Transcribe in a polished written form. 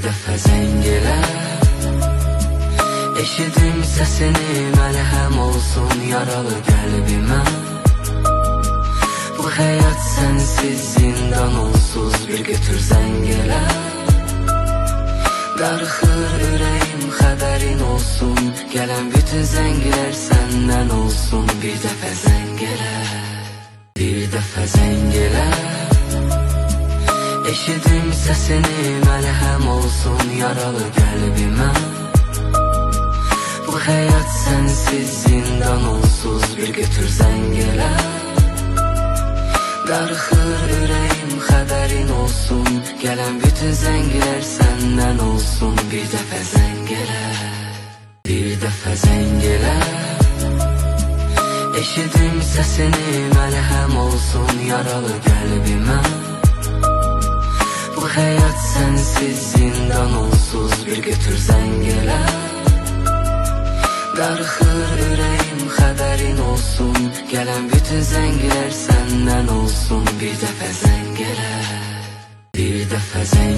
dəfə zəng elə. Eşidim səsini, məlhəm olsun yaralı qəlbimə. Bu həyat sənsiz zindan olsuz, bir götür zəng elə. Darıxır ürəyim, xəbərin olsun, gələn bütün zənglər səndən olsun. Bir dəfə zəng elə, bir dəfə zəng elə. Eşidim səsini, məlhəm olsun yaralı qəlbimə. Bu həyat sənsiz zindan olsuz, bir götür zəng elə. Darıxır ürəyim, xəbərin olsun, gələn bütün zənglər səndən olsun. Bir dəfə zəng elə, bir dəfə zəng elə. Eşidim səsini, məlhəm olsun yaralı qəlbimə. Bu həyat sənsiz zindan olsuz, bir götür zəng elə. Darıxır ürəyim, xəbərin olsun, gələn bütün zənglər səndən olsun. Bir dəfə zəng elə, bir dəfə zəng